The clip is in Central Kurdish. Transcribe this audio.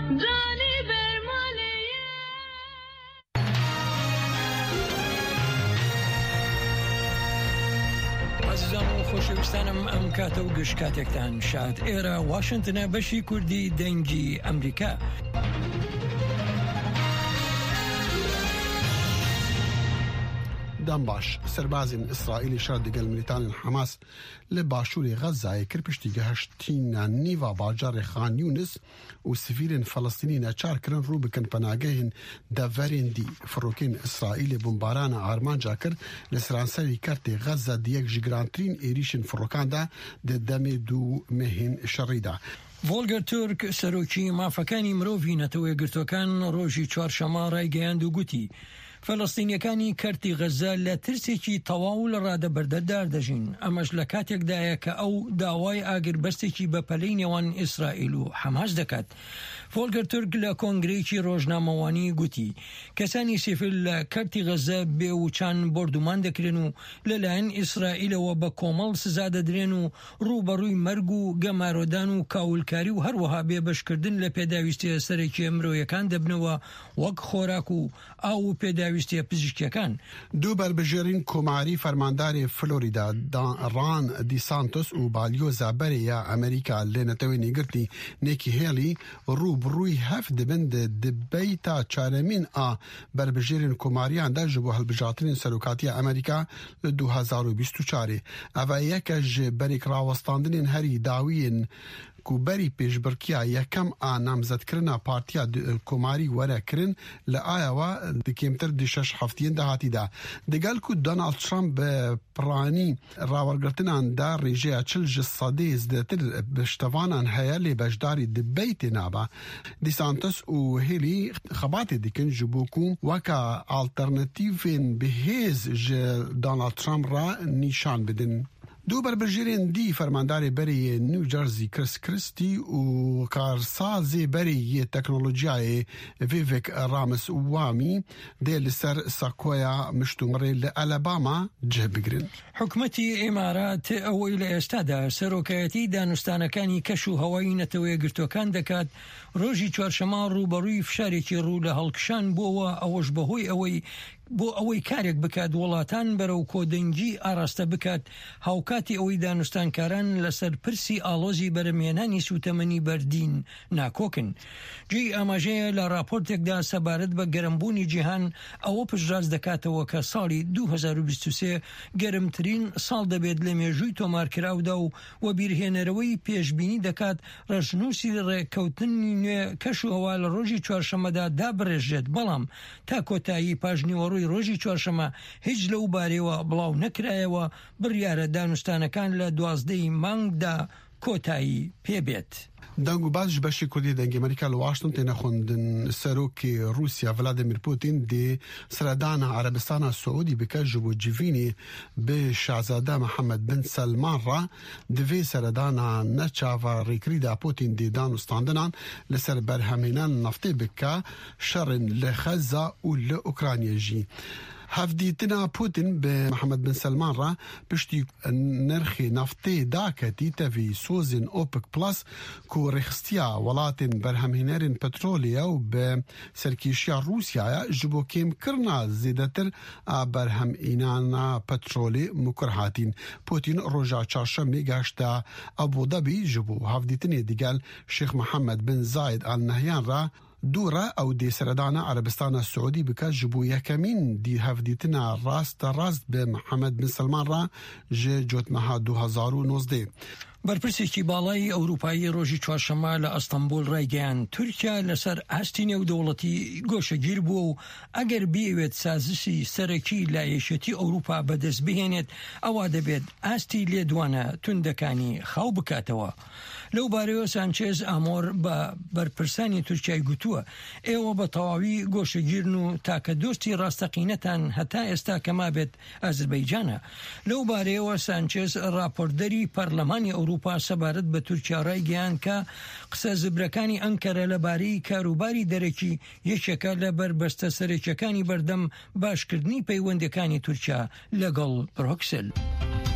خۆشەویستانم ئەم کاتە و گشت کاتێکتان شاد ئێرە واشنتنە بەشی کوردی دەنگی ئەمریکا. دەم باش سەربازین ئیسرائیلی شار دەگەل ملیتانên حەماس لە باشووری غەزایە کرد پشتی گەهشتینە نیڤا باجارê خان یونس û sivîlên Felistînî neçar kirin rû bikin penagehên deverên dî. Firokên İsraîlê bombarana armanca kir li seranserî kertê Xeza diyek ji girantirîn êrişên firokan de di demê dû mehên şerî de. Volker Türk سەرۆکی مافەکانی مرۆڤی نەتەوە یەکگرتوەکان ڕۆژی چوارشەمە ڕایگەیاند و گوتی فەلەستینیەکانی کەرتی غەزە لە ترسێکی تەواو لە ڕادەبەردەدار دەژین. ئەمەش لە کاتێکدایە کە ئەو داوای ئاگربەستێکی بەپەلەی نێوان ئیسرائیل و حەماس دەکات. فۆلکر تورک لە کۆنگرەیەکی ڕۆژنامەوانی گوتی کەسانی سیفل لە کەرتی غەزە بێوچان بردومان دەکرێن و لەلایەن ئیسرائیلەوە بە کۆمەڵ سزا دەدرێن و ڕوبەڕووی مەرگ و گەمارۆدان و کاولکاری و هەروەها بێبەشکردن لە پێداویستیە سەرەکی مرۆیەکان دەبنەوە وەک خۆراک و ئاو و پێداویستیە پزیشکیەکان. دوو بەربژێرین کۆماری فەرمانداری فلۆریدا ڕان دیسانتۆس و بالیۆزا بەرەیە ئەمریکا لە نەتەوەی نیگرتی نێکی هێڵی ڕوبڕووی هەفت دەبن دبەی تا چارەمین ئا بەربژێرین کۆماریاندا ji بۆ هەڵبژاتنین سەرۆکاتیە ئەمریکا لە 2024. ئەڤە یەکە ji بەرێک ڕاوەستاندنین هەری داویین کوبەری پێشبڕکیە یەکەم ئا نامزەدکردنا پارتیا کۆماری وەرەکردن لە ئایەوە دکێمتر دیشەش هەفتیین داهاتیدا. دەگەل کو دۆناڵد ترامپ بە پڕانی ڕاوەرگرتناندا ڕێژەیە 40% زیاتر بشتەوانان هەیە لێ بەشداری دبەی تێنابە. دیسانتس و هێلی خەباتێ دیکن ji بۆ کو وەکە ئالتەرنەتیڤên بەهێز ji دۆناڵد ترامپ را نیشان بدن. دوو بەربژێرên دی فەرماندارê berê نیو جەرزی کریس کریستی û کارسازê berê teknolojiyayê Vivek Ramaswamy dê li ser sakoya miştûmerê li Alabama cih bigirin. حکومەتی ئێمارات ئەوەی لە ئێستادا سەرۆکایەتی دانوستانەکانی کەش و هەوایی نەتەوە یەکگرتوەکان دەکات ڕۆژی چوارشەمە ڕوبەڕووی فشارێکی ڕوو لە هەڵکشان بووەوە ئەوەش بەهۆی ئەوەی بۆ ئەوەی کارێک بکات وڵاتان بەرەو کۆدەنگی ئاراستە بکات هاوکاتی ئەوەی دانوستانکاران لەسەر پرسی ئالۆزی بەرەمێنانی سوتەمەنی بەردین ناکۆکن. جێی ئاماژەیە لە راپۆرتێکدا سەبارەت بە گەرمبوونی جیهان ئەوە پشتڕاست دەکاتەوە کە ساڵی 2023 گەرمترین ساڵ دەبێت لە مێژووی تۆمارکراودا و بیرهێنەرەوەی پێشبینی دەکات ڕەشنووسی ڕێککەوتنی نوێ کەش و هەوا لە ڕۆژی چوارشەمەدا دابڕێژێت. بەڵام تا کۆتایی پاژنیوەڕووی ڕۆژی چوارشەمە هیچ لەو بارەوە بڵاو نەکرایەوە بڕیارە دانوستانەکان لە 12 مانگدا کۆتایی پێبێت. دەنگ و باش بەشی کوردی دەنگی ئەمریکا لە واشنتن تێنەخوندن سەرۆکی رووسیا ڤلادیمیر پوتین دێ سەردانە عەرەبستانە سعودی بکە ji بۆ civînê bi şazade Mihemed bin Selman re divê seredana neçava rêkirîda Putin dê danûstandinan li ser berhemînan neftê bike şerên li Xeza û li Ukraynayê jî. هەفدیتنا پوتین بە محەممەد بن سەلمان را پشتی نرخی نفتê daketî tevî sozên OPEC Plus ku rêxistiya welatên berhemhînerên petrolê û bi serkêşiya Rûsyaya ji bo kêmkirina zêdetir a berhemînana petrolê mukir hatîn. Putin roja çarşemê geşta Abu Dhabi ji bo hevdîtinê digel Şeyx Mohammed bin Zayed Al Nahyan ra دوورە ئەو دێ سەردانە عەرەبستانە سعودی بکە ji بۆ یەکەمین دی هەفدیتنا ڕاستە ڕاست بە محەممەد بن سەلمان را ji جوتمەها 2019. بەرپرسێکی باڵای ئەوروپایی ڕۆژی چوارشەمە لە ئەستەمبول ڕایگەیان تورکیا لەسەر ئاستی نێودەوڵەتی گۆشەگیر بووە و ئەگەر بێوێت سازشی سەرەکی لایەشێتی ئەوروپا بەدەست بهێنێت ئەوا دەبێت ئاستی لێدوانە توندەکانی خاو بکاتەوە. لەو بارەوە سانچێز ئامۆر بە بەرپرسانی تورکیای گوتووە ئێوە بە تەواوی گۆشەگیرن و تاکە دۆستی ڕاستەقینەتان هەتا ئێستا کەما بێت ئازربەیجانە. لەو بارەوە سانچێز راپۆردەری پەرلەمانی ئەوروپا سەبارەت بە تورکیا ڕایگەیان کە قسە زبرەکانی ئەنکەرە لەبارەی کاروباری دەرەکی یەکێکە لە بربەستە سەرەکیەکانی بەردەم باشکردنی پەیوەندەکانی تورکیا لەگەڵ بڕۆکسل.